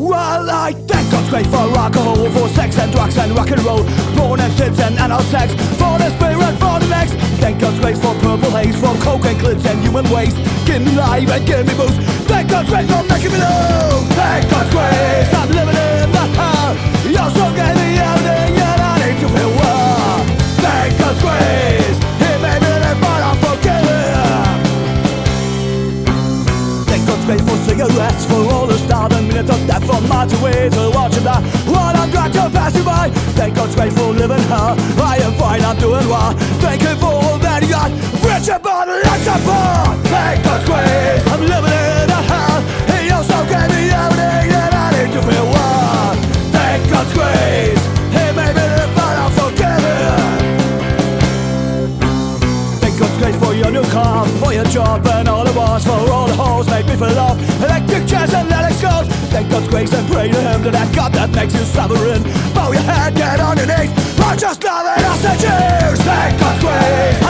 Well, I thank God's grace for alcohol, for sex and drugs and rock and roll, porn and kids and anal sex, for the spirit, for the next. Thank God's grace for purple haze, for coke and clips and human waste. Give me life and give me booze. Thank God's grace for making me know. Thank God's grace, I'm living in the hell. You're so gave me everything and I need to feel well. Thank God's grace, He made me live but I'm forgiven. Thank God's grace for cigarettes, for all the start and minutes of death, from miles away to watch him die while I'm glad to pass you by. Thank God's grace for living hell, I am fine, I'm doing well. Thank you for all that you got, rich and born, lots of poor. Thank God's grace, I'm living in a hell. He also gave me everything that I need to feel well. Thank God's grace, He made me live but I'm forgiven. Thank God's grace for your new car, for your job and all the wars, for all the hoes make me feel love, electric chairs and Lennox goes. Thank God's grace and pray to Him, to that God that makes you sovereign. Bow your head, get on your knees, I'm just loving us and cheers. Thank God's grace,